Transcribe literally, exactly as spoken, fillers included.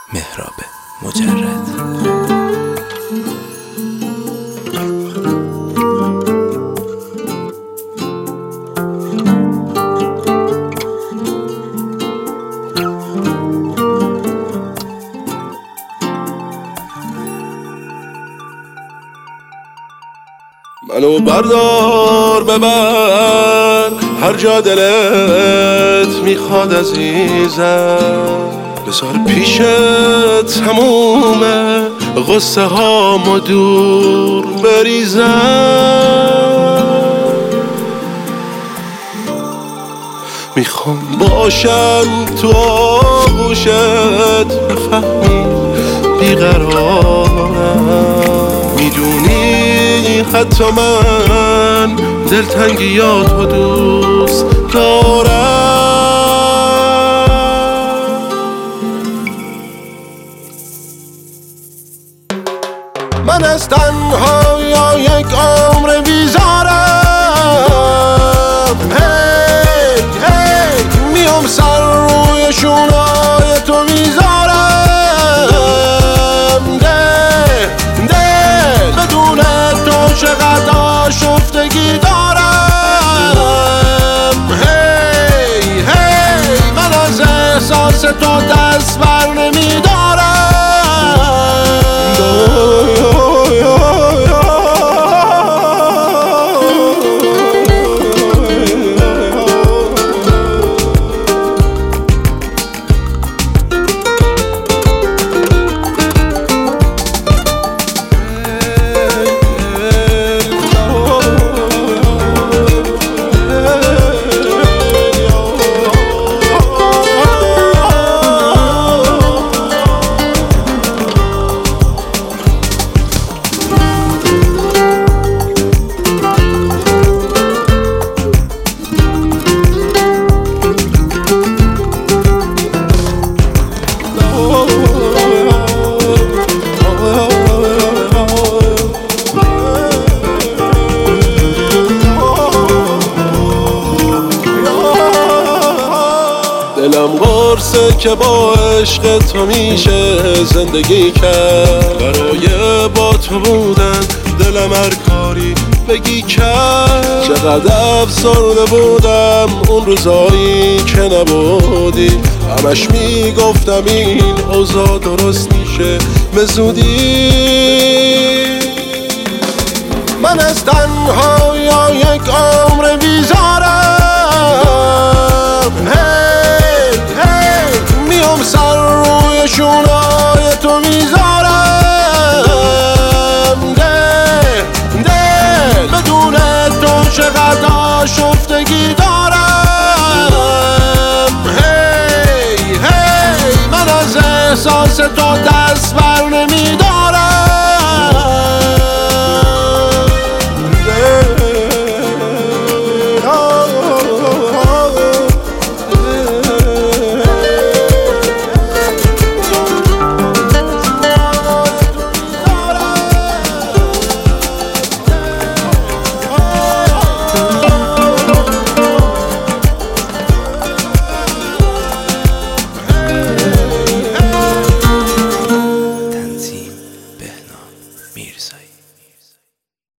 مهراب مجرد. منو بردار ببر هر جا دلت میخواد عزیزم، بذار پیشت تمومه غصه هامو دور بریزم. میخوام باشم تو آغوشت، بفهمی بیقرارم، میدونی حتی من دلتنگیاتو دوست دارم. من از تنهایی یک عمر بیزارم، هی هی میام سر روی شونای تو میذارم، ده ده بدون تو چقدر آشفتگی دارم، هی هی من از احساس تو دست بر نمیدارم. دلم قرصه که با عشق تو میشه زندگی کرد، برای با تو بودن دلم هر کاری بگی کرد. چقدر افسرده بودم اون روزایی که نبودی، همش میگفتم این اوضاع درست میشه به زودی. من از تنهایی یک عمر بیزارم، هی هی میام سر روی شونای تو میذارم، ده ده بدون تو چقدر آشفتگی دارم، هی هی من از احساس تو دست بر نمیدارم.